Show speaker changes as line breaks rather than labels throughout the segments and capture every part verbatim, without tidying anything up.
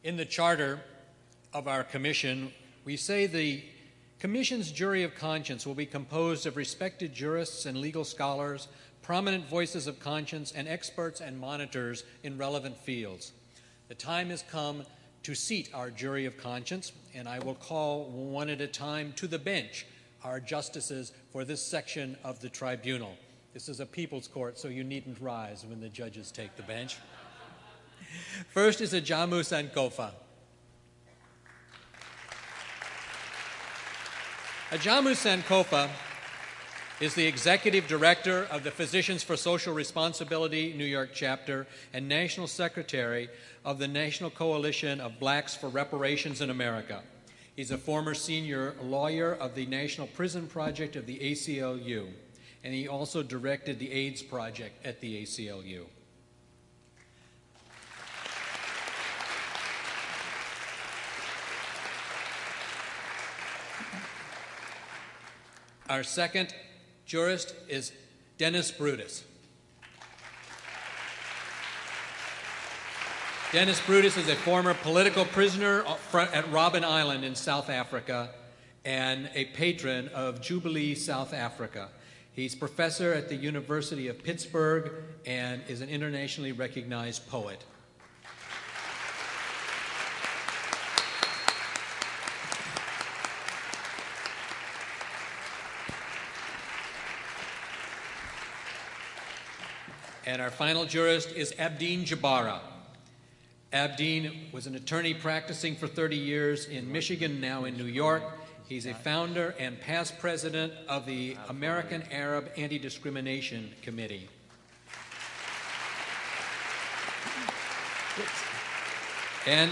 In the charter of our commission, we say the commission's jury of conscience will be composed of respected jurists and legal scholars, prominent voices of conscience, and experts and monitors in relevant fields. The time has come to seat our jury of conscience, and I will call one at a time to the bench our justices for this section of the tribunal. This is a people's court, so you needn't rise when the judges take the bench. First is Ajamu Sankofa. Ajamu Sankofa is the Executive Director of the Physicians for Social Responsibility New York chapter and National Secretary of the National Coalition of Blacks for Reparations in America. He's a former senior lawyer of the National Prison Project of the A C L U, and he also directed the AIDS Project at the A C L U. Our second jurist is Dennis Brutus. Dennis Brutus is a former political prisoner at Robben Island in South Africa and a patron of Jubilee South Africa. He's professor at the University of Pittsburgh and is an internationally recognized poet. And our final jurist is Abdeen Jabara. Abdeen was an attorney practicing for thirty years in Michigan, now in New York. He's a founder and past president of the American Arab Anti-Discrimination Committee. And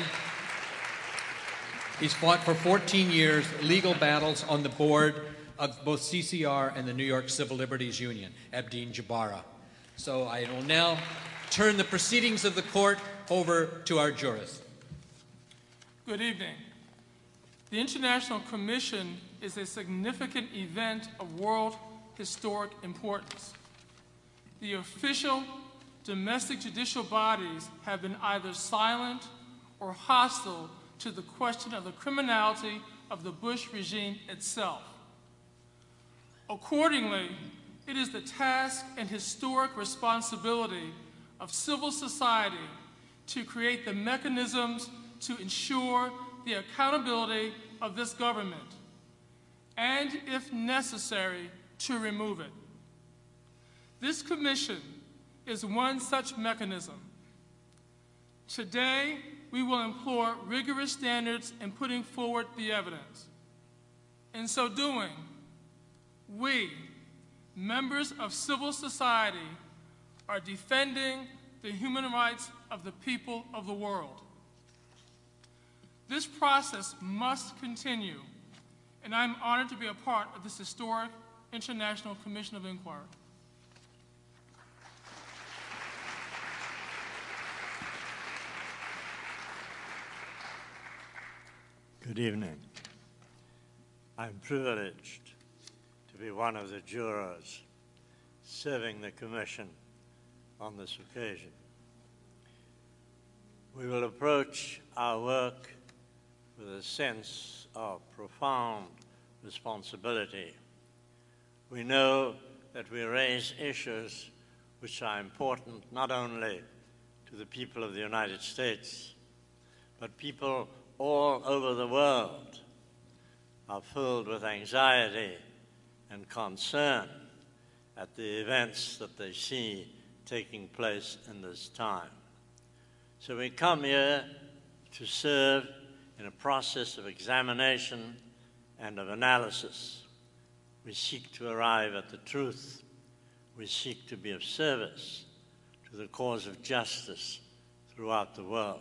he's fought for fourteen years legal battles on the board of both C C R and the New York Civil Liberties Union, Abdeen Jabara. So I will now turn the proceedings of the court over to our jurist.
Good evening. The International Commission is a significant event of world historic importance. The official domestic judicial bodies have been either silent or hostile to the question of the criminality of the Bush regime itself. Accordingly, it is the task and historic responsibility of civil society to create the mechanisms to ensure the accountability of this government, and, if necessary, to remove it. This commission is one such mechanism. Today, we will employ rigorous standards in putting forward the evidence. In so doing, we, members of civil society, are defending the human rights of the people of the world. This process must continue, and I'm honored to be a part of this historic International Commission of Inquiry.
Good evening. I'm privileged to be one of the jurors serving the Commission on this occasion. We will approach our work with a sense of profound responsibility. We know that we raise issues which are important not only to the people of the United States, but people all over the world are filled with anxiety and concern at the events that they see taking place in this time. So we come here to serve in a process of examination and of analysis. We seek to arrive at the truth. We seek to be of service to the cause of justice throughout the world.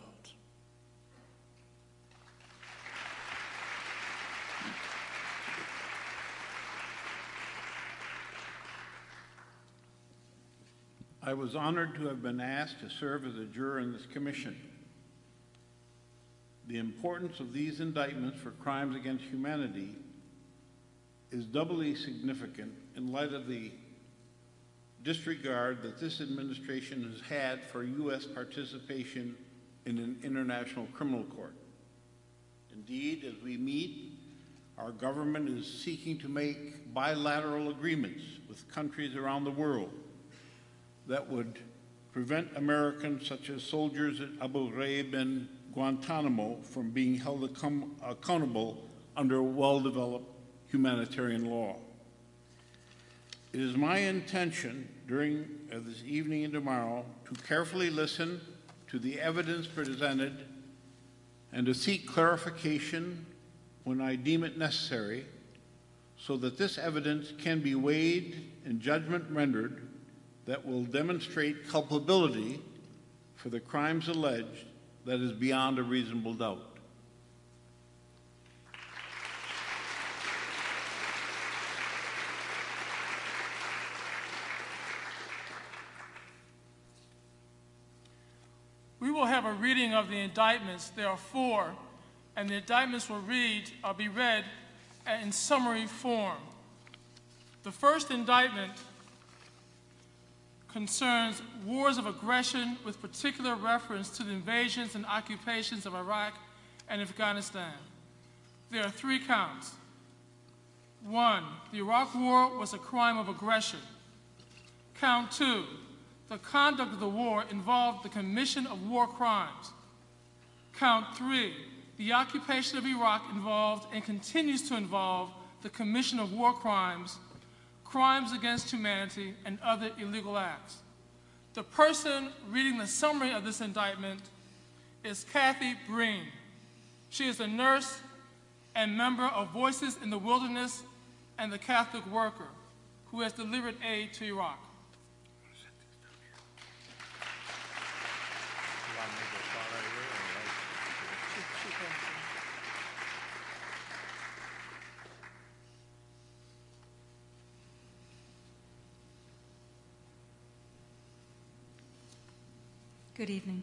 I was honored to have been asked to serve as a juror in this commission. The importance of these indictments for crimes against humanity is doubly significant in light of the disregard that this administration has had for U S participation in an international criminal court. Indeed, as we meet, our government is seeking to make bilateral agreements with countries around the world that would prevent Americans such as soldiers at Abu Ghraib and Guantanamo from being held accom- accountable under well-developed humanitarian law. It is my intention during uh, this evening and tomorrow to carefully listen to the evidence presented and to seek clarification when I deem it necessary, so that this evidence can be weighed and judgment rendered that will demonstrate culpability for the crimes alleged that is beyond a reasonable doubt.
We will have a reading of the indictments. There are four, and the indictments will read, uh, be read in summary form. The first indictment concerns wars of aggression with particular reference to the invasions and occupations of Iraq and Afghanistan. There are three counts. One, the Iraq War was a crime of aggression. Count two, the conduct of the war involved the commission of war crimes. Count three, the occupation of Iraq involved and continues to involve the commission of war crimes, crimes against humanity, and other illegal acts. The person reading the summary of this indictment is Kathy Breen. She is a nurse and member of Voices in the Wilderness and the Catholic Worker who has delivered aid to Iraq.
Good evening.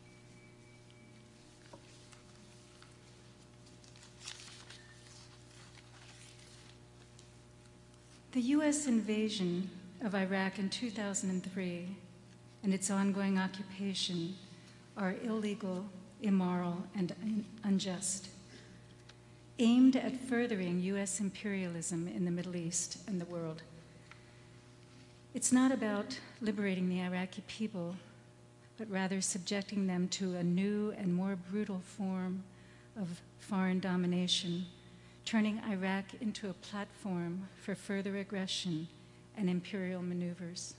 The U S invasion of Iraq in two thousand three and its ongoing occupation are illegal, immoral, and un- unjust, aimed at furthering U S imperialism in the Middle East and the world. It's not about liberating the Iraqi people, but rather subjecting them to a new and more brutal form of foreign domination, turning Iraq into a platform for further aggression and imperial maneuvers.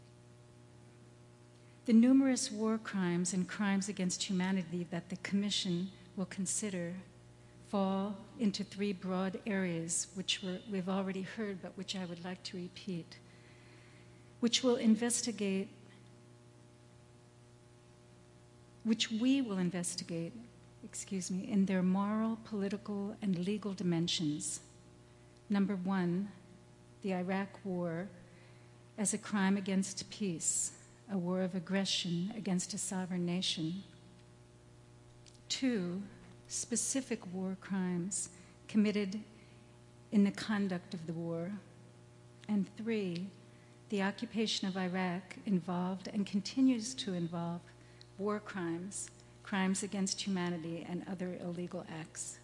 The numerous war crimes and crimes against humanity that the Commission will consider fall into three broad areas, which we're, we've already heard, but which I would like to repeat, which will investigate which we will investigate, excuse me, in their moral, political, and legal dimensions. Number one, the Iraq War as a crime against peace, a war of aggression against a sovereign nation. Two, specific war crimes committed in the conduct of the war. And three, the occupation of Iraq involved and continues to involve war crimes, crimes against humanity, and other illegal acts.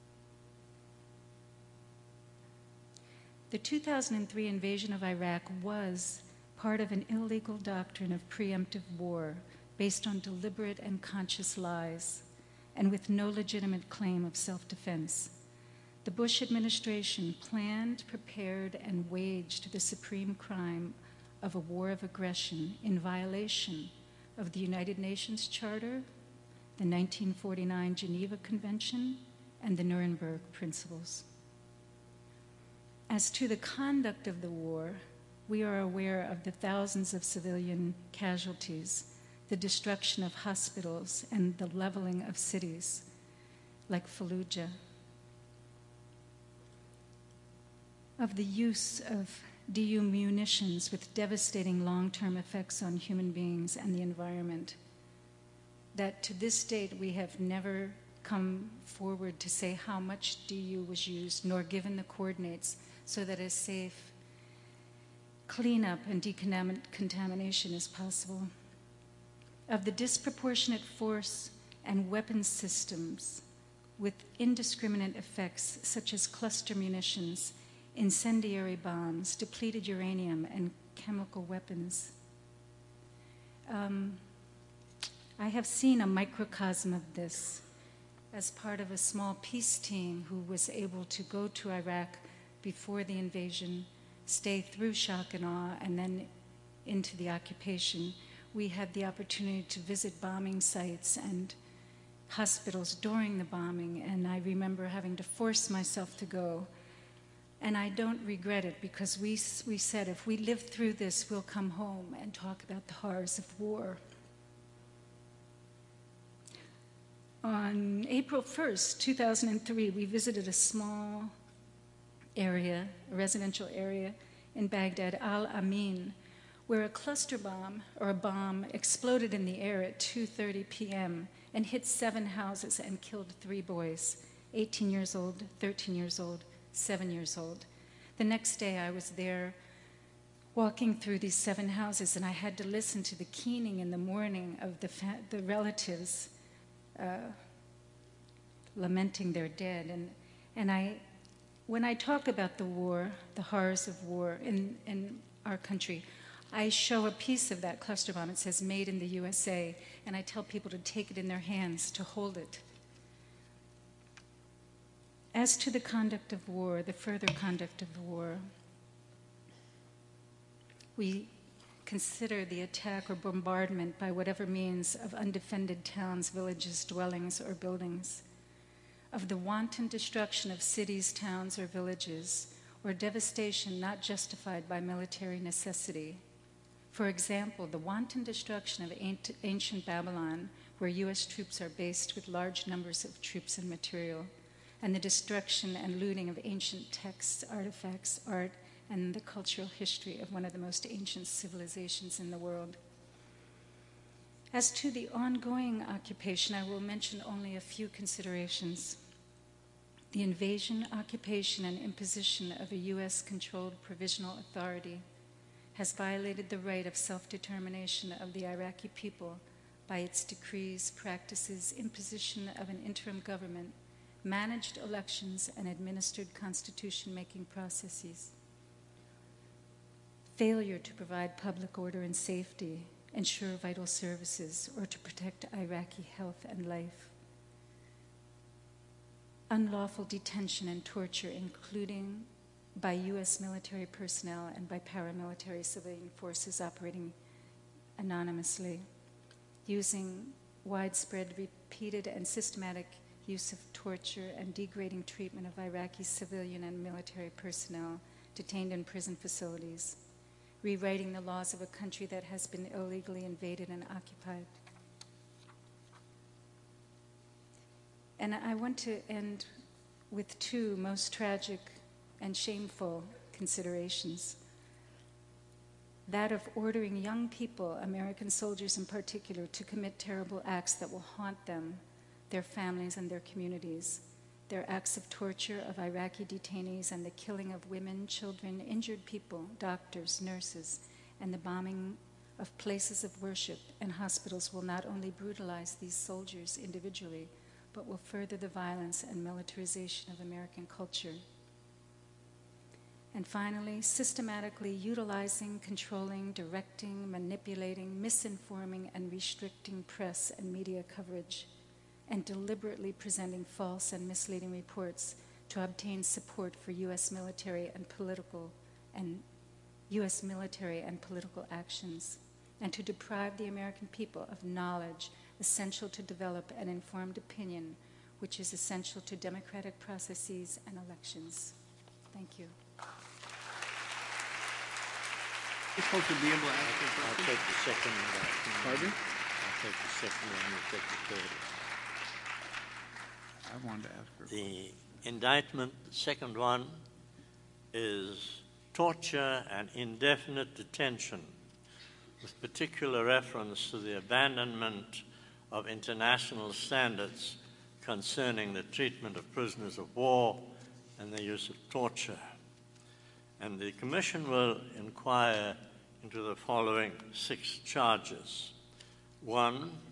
The two thousand three invasion of Iraq was part of an illegal doctrine of preemptive war based on deliberate and conscious lies and with no legitimate claim of self-defense. The Bush administration planned, prepared, and waged the supreme crime of a war of aggression in violation of the United Nations Charter, the nineteen forty-nine Geneva Convention, and the Nuremberg Principles. As to the conduct of the war, we are aware of the thousands of civilian casualties, the destruction of hospitals, and the leveling of cities like Fallujah, of the use of D U munitions with devastating long-term effects on human beings and the environment, that to this date we have never come forward to say how much D U was used, nor given the coordinates so that a safe cleanup and decontamination is possible. Of the disproportionate force and weapons systems with indiscriminate effects such as cluster munitions, incendiary bombs, depleted uranium, and chemical weapons. Um, I have seen a microcosm of this as part of a small peace team who was able to go to Iraq before the invasion, stay through shock and awe, and then into the occupation. We had the opportunity to visit bombing sites and hospitals during the bombing, and I remember having to force myself to go. And I don't regret it, because we, we said, if we live through this, we'll come home and talk about the horrors of war. On April first, two thousand three, we visited a small area, a residential area in Baghdad, Al Amin, where a cluster bomb, or a bomb, exploded in the air at two thirty p m and hit seven houses and killed three boys, eighteen years old, thirteen years old, seven years old. The next day I was there walking through these seven houses, and I had to listen to the keening in the morning of the, fa the relatives uh, lamenting their dead. And, and I, when I talk about the war, the horrors of war in, in our country, I show a piece of that cluster bomb. It says made in the U S A, and I tell people to take it in their hands, to hold it. As to the conduct of war, the further conduct of the war, we consider the attack or bombardment by whatever means of undefended towns, villages, dwellings, or buildings, of the wanton destruction of cities, towns, or villages, or devastation not justified by military necessity. For example, the wanton destruction of ancient Babylon, where U S troops are based with large numbers of troops and material, and the destruction and looting of ancient texts, artifacts, art, and the cultural history of one of the most ancient civilizations in the world. As to the ongoing occupation, I will mention only a few considerations. The invasion, occupation, and imposition of a U S-controlled provisional authority has violated the right of self-determination of the Iraqi people by its decrees, practices, imposition of an interim government, managed elections, and administered constitution-making processes. Failure to provide public order and safety, ensure vital services, or to protect Iraqi health and life. Unlawful detention and torture, including by U S military personnel and by paramilitary civilian forces operating anonymously, using widespread, repeated, and systematic use of torture and degrading treatment of Iraqi civilian and military personnel detained in prison facilities, rewriting the laws of a country that has been illegally invaded and occupied. And I want to end with two most tragic and shameful considerations. That of ordering young people, American soldiers in particular, to commit terrible acts that will haunt them, their families, and their communities. Their acts of torture of Iraqi detainees and the killing of women, children, injured people, doctors, nurses, and the bombing of places of worship and hospitals will not only brutalize these soldiers individually, but will further the violence and militarization of American culture. And finally, systematically utilizing, controlling, directing, manipulating, misinforming, and restricting press and media coverage, and deliberately presenting false and misleading reports to obtain support for U S military and political and U S military and political actions, and to deprive the American people of knowledge essential to develop an informed opinion, which is essential to democratic processes and elections. Thank you.
You're supposed to be able to ask a
I'll
question.
take the second one.
Pardon?
I'll take the second one, you take the third.
I wanted to ask her.
The indictment, the second one, is torture and indefinite detention, with particular reference to the abandonment of international standards concerning the treatment of prisoners of war and the use of torture. And the Commission will inquire into the following six charges. One,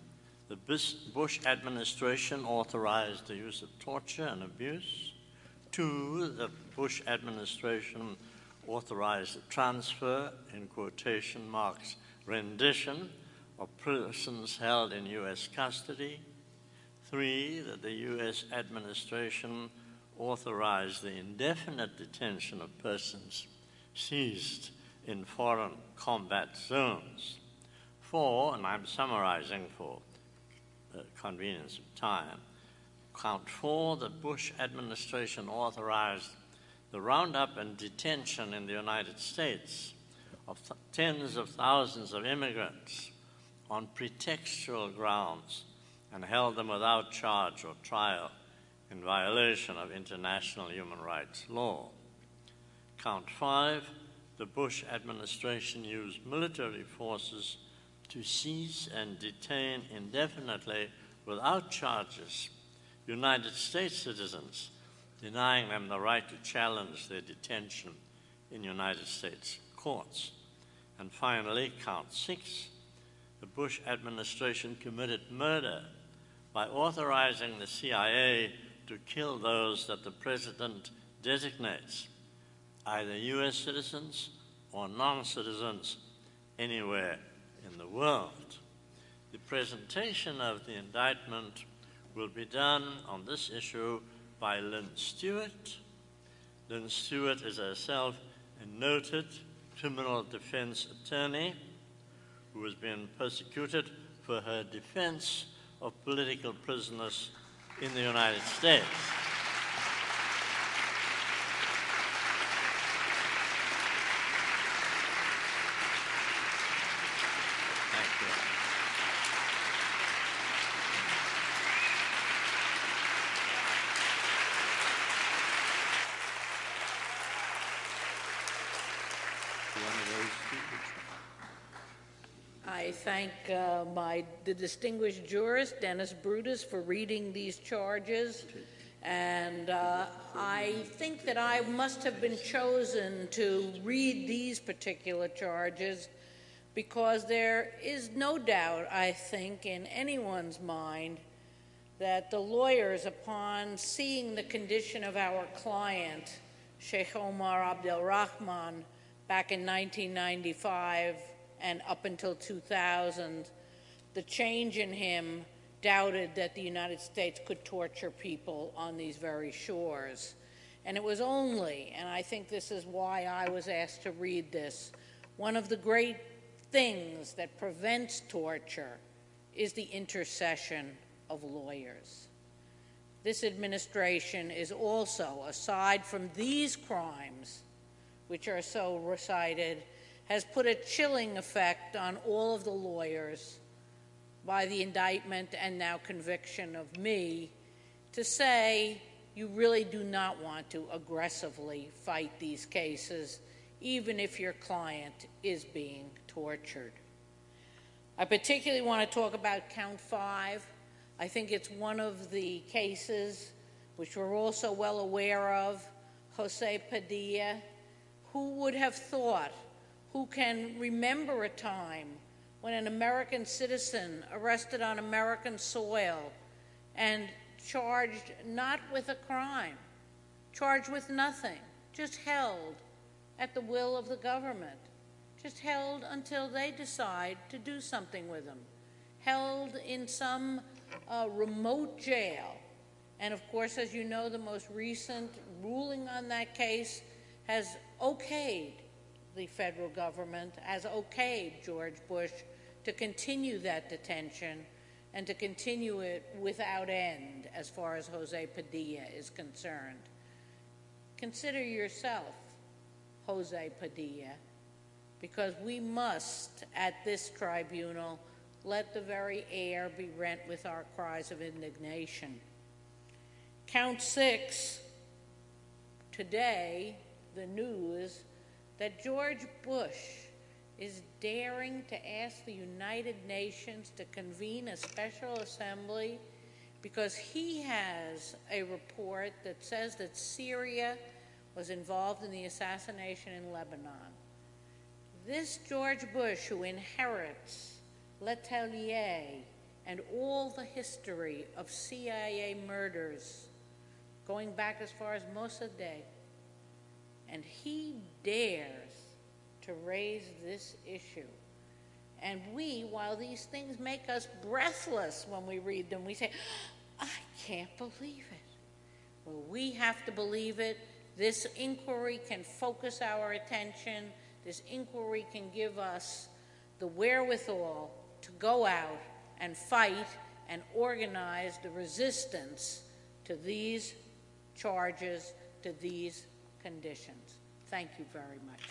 the Bush administration authorized the use of torture and abuse. Two, the Bush administration authorized the transfer, in quotation marks, rendition of persons held in U S custody. Three, that the U S administration authorized the indefinite detention of persons seized in foreign combat zones. Four, and I'm summarizing for the convenience of time, count four, the Bush administration authorized the roundup and detention in the United States of th- tens of thousands of immigrants on pretextual grounds and held them without charge or trial in violation of international human rights law. Count five, the Bush administration used military forces to seize and detain indefinitely without charges United States citizens, denying them the right to challenge their detention in United States courts. And finally, count six, the Bush administration committed murder by authorizing the C I A to kill those that the president designates, either U S citizens or non-citizens anywhere in the world. The presentation of the indictment will be done on this issue by Lynn Stewart. Lynn Stewart is herself a noted criminal defense attorney who has been persecuted for her defense of political prisoners in the United States. Thank you.
I thank uh, my the distinguished jurist, Dennis Brutus, for reading these charges. And uh, I think that I must have been chosen to read these particular charges because there is no doubt, I think, in anyone's mind that the lawyers, upon seeing the condition of our client, Sheikh Omar Abdelrahman, back in nineteen ninety-five and up until two thousand, the change in him, doubted that the United States could torture people on these very shores. And it was only, and I think this is why I was asked to read this, one of the great things that prevents torture is the intercession of lawyers. This administration is also, aside from these crimes, which are so recited, has put a chilling effect on all of the lawyers by the indictment and now conviction of me to say you really do not want to aggressively fight these cases, even if your client is being tortured. I particularly want to talk about count five. I think it's one of the cases which we're also well aware of, Jose Padilla. Who would have thought, who can remember a time when an American citizen arrested on American soil and charged not with a crime, charged with nothing, just held at the will of the government, just held until they decide to do something with them, held in some uh, remote jail. And of course, as you know, the most recent ruling on that case has okayed the federal government, has okayed George Bush to continue that detention and to continue it without end as far as Jose Padilla is concerned. Consider yourself Jose Padilla, because we must, at this tribunal, let the very air be rent with our cries of indignation. Count six, today, the news that George Bush is daring to ask the United Nations to convene a special assembly because he has a report that says that Syria was involved in the assassination in Lebanon. This George Bush, who inherits Letelier and all the history of C I A murders going back as far as Mossadegh. And he dares to raise this issue. And we, while these things make us breathless when we read them, we say, I can't believe it. Well, we have to believe it. This inquiry can focus our attention. This inquiry can give us the wherewithal to go out and fight and organize the resistance to these charges, to these conditions. Thank you very much.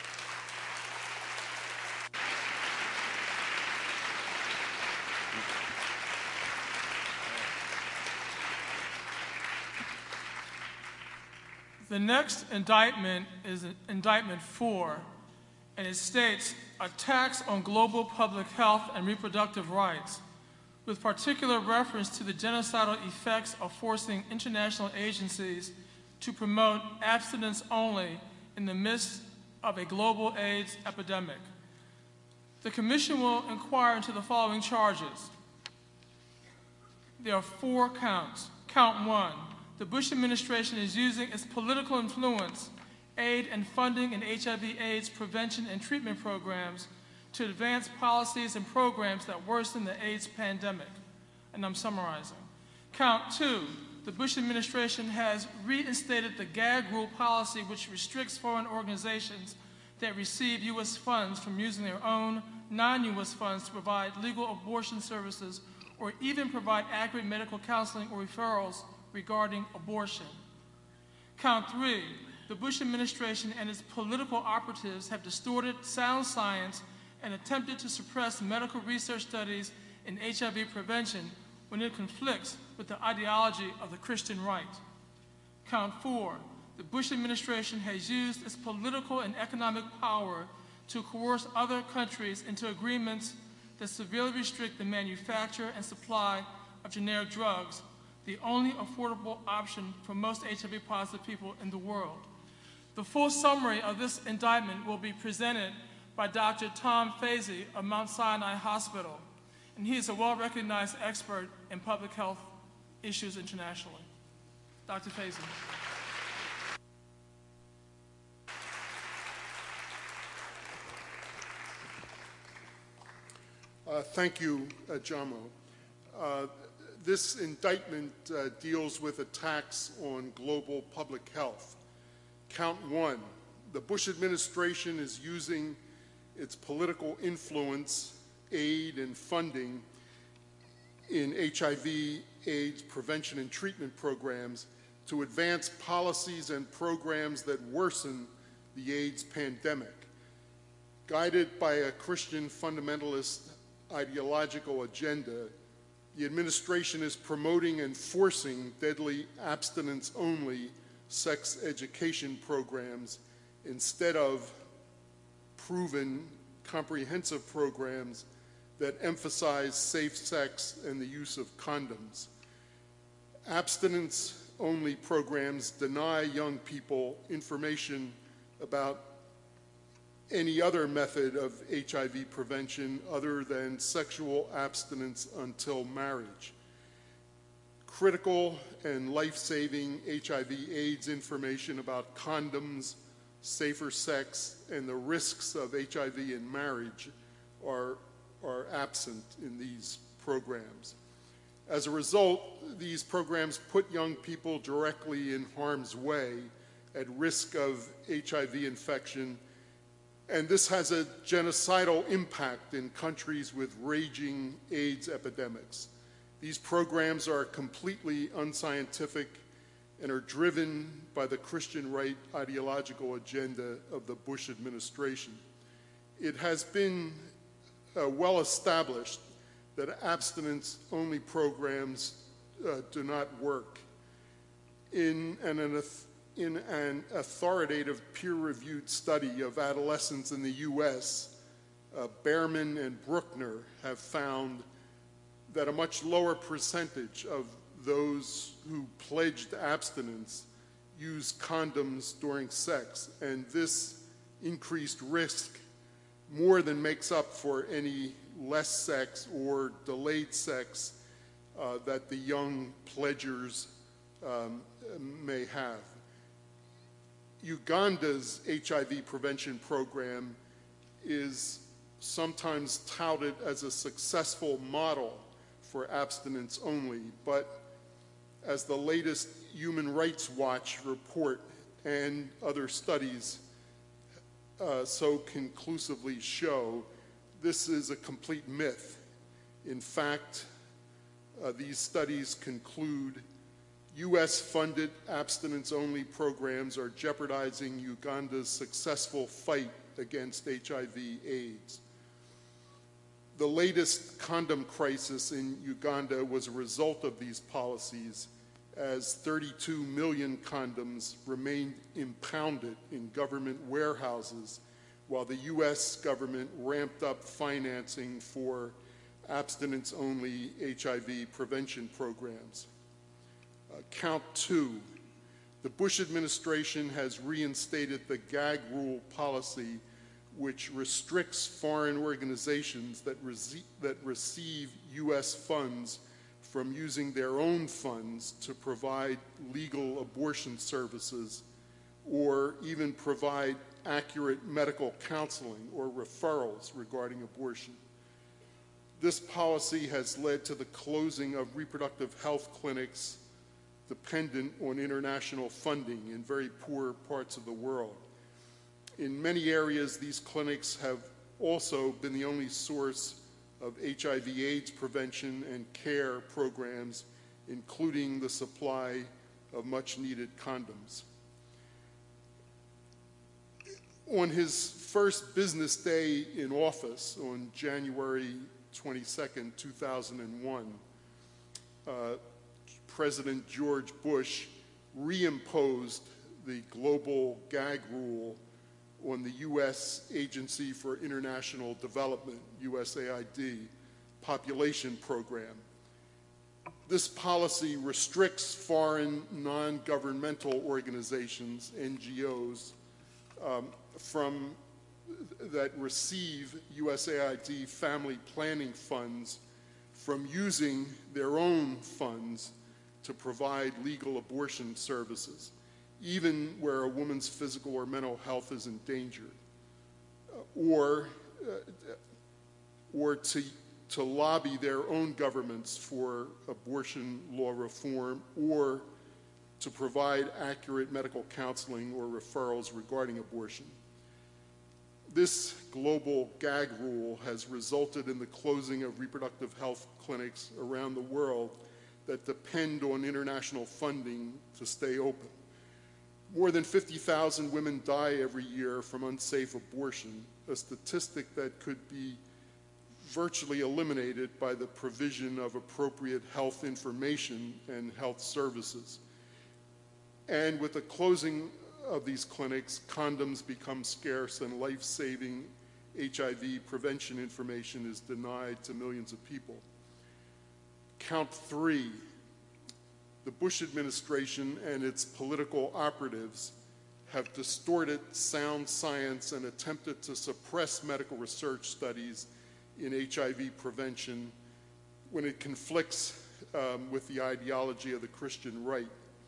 The next indictment is indictment four, and it states, attacks on global public health and reproductive rights, with particular reference to the genocidal effects of forcing international agencies to promote abstinence only in the midst of a global AIDS epidemic. The Commission will inquire into the following charges. There are four counts. Count one, the Bush administration is using its political influence, aid and funding in H I V AIDS prevention and treatment programs to advance policies and programs that worsen the AIDS pandemic. And I'm summarizing. Count two, the Bush administration has reinstated the gag rule policy, which restricts foreign organizations that receive U S funds from using their own non-U S funds to provide legal abortion services or even provide accurate medical counseling or referrals regarding abortion. Count three, the Bush administration and its political operatives have distorted sound science and attempted to suppress medical research studies in H I V prevention when it conflicts with the ideology of the Christian right. Count four, the Bush administration has used its political and economic power to coerce other countries into agreements that severely restrict the manufacture and supply of generic drugs, the only affordable option for most H I V-positive people in the world. The full summary of this indictment will be presented by Doctor Tom Fazy of Mount Sinai Hospital, and he is a well-recognized expert in public health issues internationally. Doctor Fazy.
Uh, thank you, uh, Jamo. Uh, this indictment uh, deals with attacks on global public health. Count one, the Bush administration is using its political influence, aid, and funding in H I V AIDS prevention and treatment programs to advance policies and programs that worsen the AIDS pandemic. Guided by a Christian fundamentalist ideological agenda, the administration is promoting and forcing deadly abstinence-only sex education programs instead of proven comprehensive programs that emphasize safe sex and the use of condoms. Abstinence-only programs deny young people information about any other method of H I V prevention other than sexual abstinence until marriage. Critical and life-saving H I V AIDS information about condoms, safer sex, and the risks of H I V in marriage are, are absent in these programs. As a result, these programs put young people directly in harm's way at risk of H I V infection, and this has a genocidal impact in countries with raging AIDS epidemics. These programs are completely unscientific and are driven by the Christian right ideological agenda of the Bush administration. It has been uh, well established that abstinence-only programs uh, do not work. In an, an In an authoritative peer-reviewed study of adolescents in the U S, uh, Behrman and Bruckner have found that a much lower percentage of those who pledged abstinence use condoms during sex, and this increased risk more than makes up for any less sex or delayed sex uh, that the young pledgers um, may have. Uganda's H I V prevention program is sometimes touted as a successful model for abstinence only, but as the latest Human Rights Watch report and other studies uh, so conclusively show, this is a complete myth. In fact, uh, these studies conclude U S-funded abstinence-only programs are jeopardizing Uganda's successful fight against H I V AIDS. The latest condom crisis in Uganda was a result of these policies, as thirty-two million condoms remained impounded in government warehouses while the U S government ramped up financing for abstinence-only H I V prevention programs. Uh, count two, the Bush administration has reinstated the gag rule policy, which restricts foreign organizations that, rece that receive U S funds from using their own funds to provide legal abortion services or even provide accurate medical counseling or referrals regarding abortion. This policy has led to the closing of reproductive health clinics dependent on international funding in very poor parts of the world. In many areas, these clinics have also been the only source of H I V AIDS prevention and care programs, including the supply of much-needed condoms. On his first business day in office on January twenty-second, two thousand one, uh, President George Bush reimposed the global gag rule on the U S Agency for International Development, U S A I D, population program. This policy restricts foreign non-governmental organizations, N G Os, um, from, that receive U S A I D family planning funds from using their own funds to provide legal abortion services, even where a woman's physical or mental health is endangered, uh, or, uh, or to, to lobby their own governments for abortion law reform, or to provide accurate medical counseling or referrals regarding abortion. This global gag rule has resulted in the closing of reproductive health clinics around the world that depend on international funding to stay open. More than fifty thousand women die every year from unsafe abortion, a statistic that could be virtually eliminated by the provision of appropriate health information and health services. And with the closing of these clinics, condoms become scarce and life-saving H I V prevention information is denied to millions of people. Count three, the Bush administration and its political operatives have distorted sound science and attempted to suppress medical research studies in H I V prevention when it conflicts um, with the ideology of the Christian right.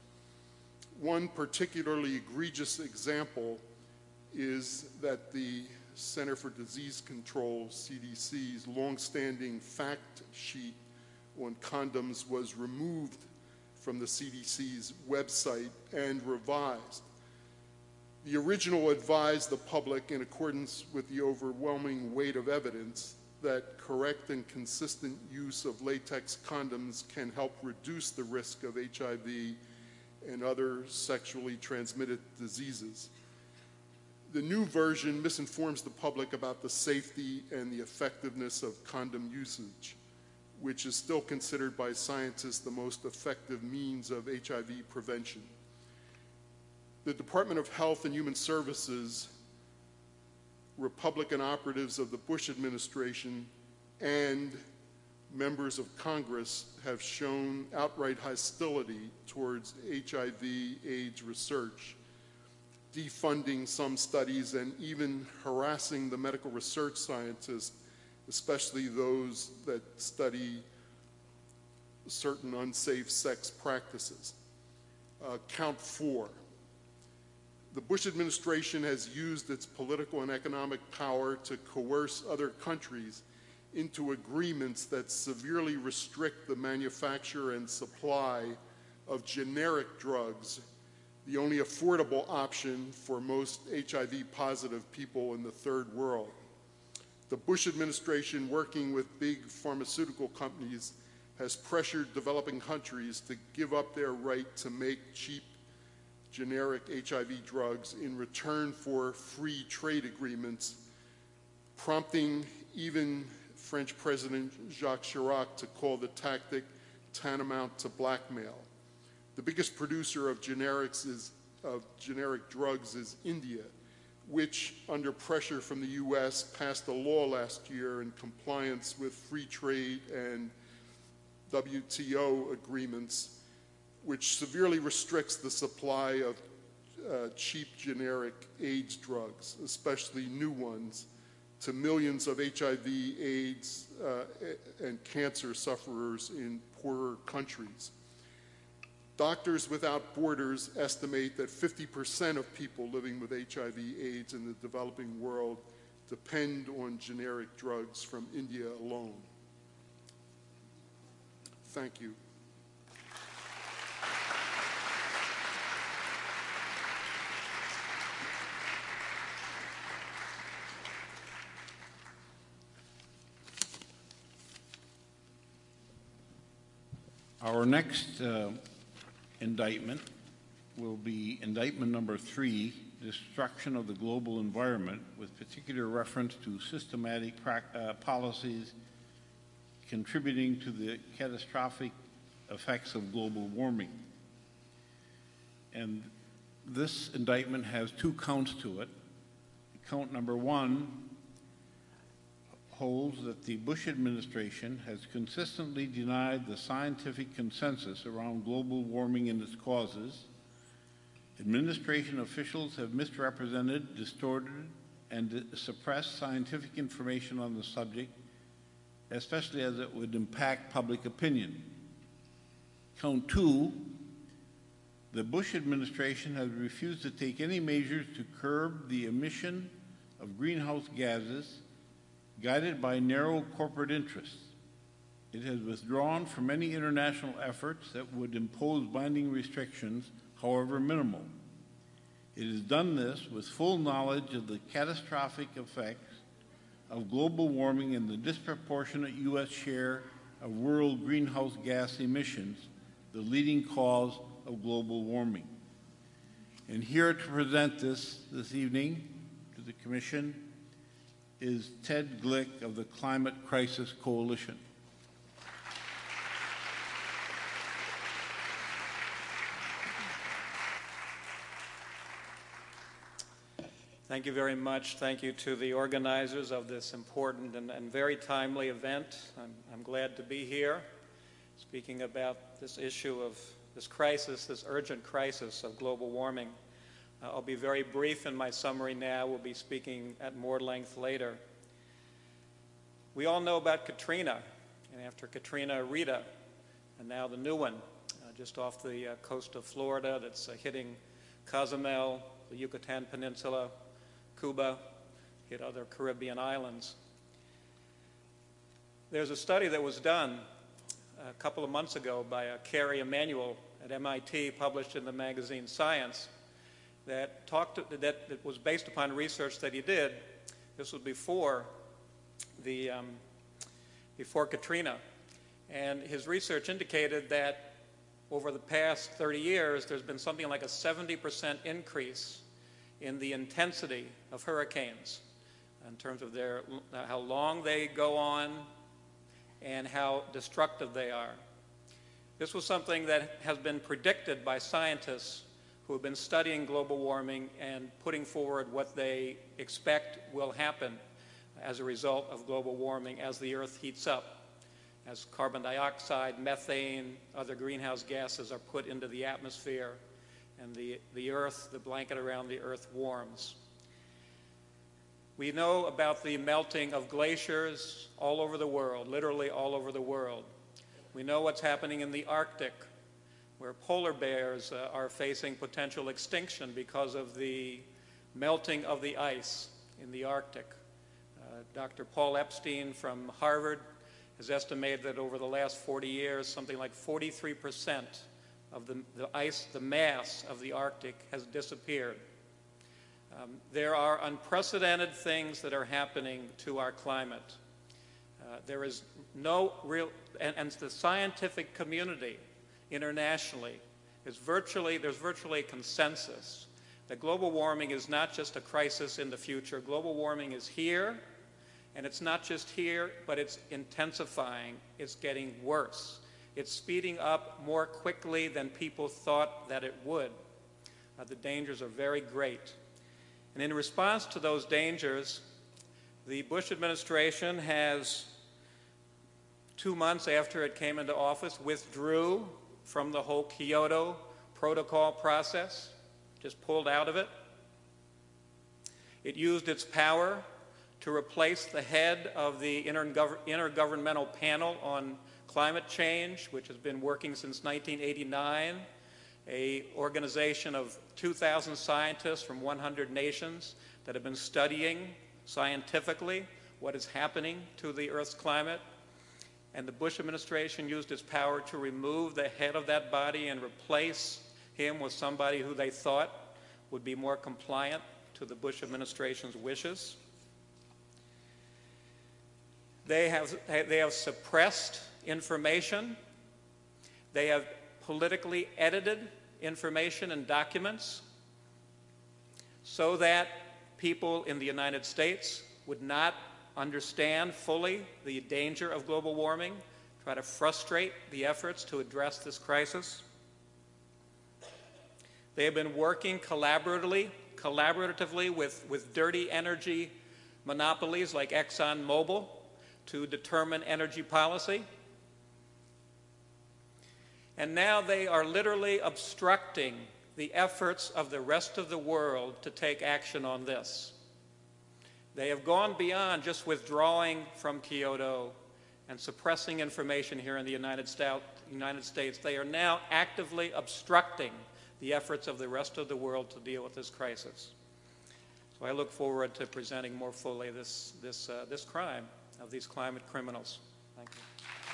One particularly egregious example is that the Center for Disease Control, C D C's, longstanding fact sheet on condoms was removed from the C D C's website and revised. The original advised the public, in accordance with the overwhelming weight of evidence, that correct and consistent use of latex condoms can help reduce the risk of H I V and other sexually transmitted diseases. The new version misinforms the public about the safety and the effectiveness of condom usage, which is still considered by scientists the most effective means of H I V prevention. The Department of Health and Human Services, Republican operatives of the Bush administration, and members of Congress have shown outright hostility towards H I V AIDS research, defunding some studies and even harassing the medical research scientists especially those that study certain unsafe sex practices. Uh, count four. The Bush administration has used its political and economic power to coerce other countries into agreements that severely restrict the manufacture and supply of generic drugs, the only affordable option for most H I V positive people in the third world. The Bush administration, working with big pharmaceutical companies, has pressured developing countries to give up their right to make cheap generic H I V drugs in return for free trade agreements, prompting even French President Jacques Chirac to call the tactic tantamount to blackmail. The biggest producer of generics is, of generic drugs is India, which, under pressure from the U S, passed a law last year in compliance with free trade and W T O agreements, which severely restricts the supply of uh, cheap generic AIDS drugs, especially new ones, to millions of H I V, AIDS, uh, and cancer sufferers in poorer countries. Doctors Without Borders estimate that fifty percent of people living with H I V AIDS in the developing world depend on generic drugs from India alone. Thank you.
Our next uh, indictment will be indictment number three, destruction of the global environment, with particular reference to systematic uh, policies contributing to the catastrophic effects of global warming. And this indictment has two counts to it. Count number one holds that the Bush administration has consistently denied the scientific consensus around global warming and its causes. Administration officials have misrepresented, distorted, and suppressed scientific information on the subject, especially as it would impact public opinion. Count two, the Bush administration has refused to take any measures to curb the emission of greenhouse gases guided by narrow corporate interests. It has withdrawn from any international efforts that would impose binding restrictions, however minimal. It has done this with full knowledge of the catastrophic effects of global warming and the disproportionate U S share of world greenhouse gas emissions, the leading cause of global warming. And here to present this this evening to the Commission is Ted Glick of the Climate Crisis Coalition.
Thank you very much. Thank you to the organizers of this important and, and very timely event. I'm, I'm glad to be here speaking about this issue of this crisis, this urgent crisis of global warming. Uh, I'll be very brief in my summary now. We'll be speaking at more length later. We all know about Katrina, and after Katrina, Rita, and now the new one, uh, just off the uh, coast of Florida that's uh, hitting Cozumel, the Yucatan Peninsula, Cuba, hit other Caribbean islands. There's a study that was done a couple of months ago by uh, Carrie Emanuel at M I T, published in the magazine Science, that talked to, that, that was based upon research that he did. This was before the um, before Katrina, and his research indicated that over the past thirty years, there's been something like a seventy percent increase in the intensity of hurricanes in terms of their how long they go on and how destructive they are. This was something that has been predicted by scientists who have been studying global warming and putting forward what they expect will happen as a result of global warming as the Earth heats up, as carbon dioxide, methane, other greenhouse gases are put into the atmosphere, and the, the Earth, the blanket around the Earth warms. We know about the melting of glaciers all over the world, literally all over the world. We know what's happening in the Arctic, where polar bears uh, are facing potential extinction because of the melting of the ice in the Arctic. Uh, Doctor Paul Epstein from Harvard has estimated that over the last forty years, something like forty-three percent of the, the ice, the mass of the Arctic has disappeared. Um, there are unprecedented things that are happening to our climate. Uh, there is no real, and, and the scientific community internationally is virtually, there's virtually a consensus that global warming is not just a crisis in the future. Global warming is here, and it's not just here, but it's intensifying. It's getting worse. It's speeding up more quickly than people thought that it would. Uh, the dangers are very great. And in response to those dangers, the Bush administration has, two months after it came into office, withdrew from the whole Kyoto Protocol process, just pulled out of it. It used its power to replace the head of the Intergov- Intergovernmental Panel on Climate Change, which has been working since nineteen eighty-nine, an organization of two thousand scientists from one hundred nations that have been studying scientifically what is happening to the Earth's climate. And the Bush administration used its power to remove the head of that body and replace him with somebody who they thought would be more compliant to the Bush administration's wishes. They have, they have suppressed information. They have politically edited information and documents so that people in the United States would not understand fully the danger of global warming, try to frustrate the efforts to address this crisis. They have been working collaboratively, collaboratively with, with dirty energy monopolies like ExxonMobil to determine energy policy. And now they are literally obstructing the efforts of the rest of the world to take action on this. They have gone beyond just withdrawing from Kyoto and suppressing information here in the United States. They are now actively obstructing the efforts of the rest of the world to deal with this crisis. So I look forward to presenting more fully this, this, uh, this crime of these climate criminals. Thank you.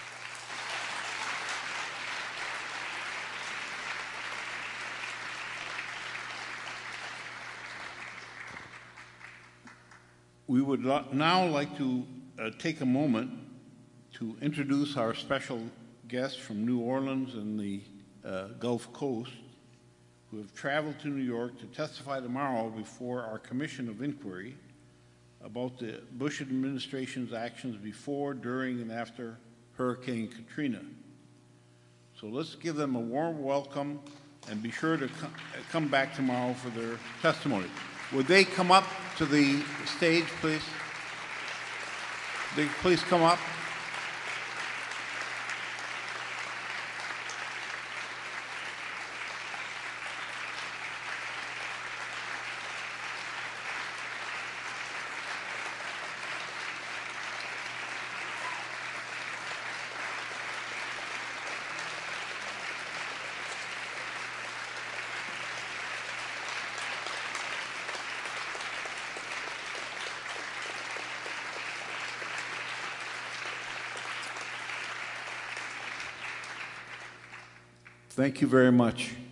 We would lo- now like to uh, take a moment to introduce our special guests from New Orleans and the uh, Gulf Coast who have traveled to New York to testify tomorrow before our Commission of Inquiry about the Bush administration's actions before, during, and after Hurricane Katrina. So let's give them a warm welcome and be sure to com- come back tomorrow for their testimony. Would they come up to the stage, please? They please come up. Thank you very much.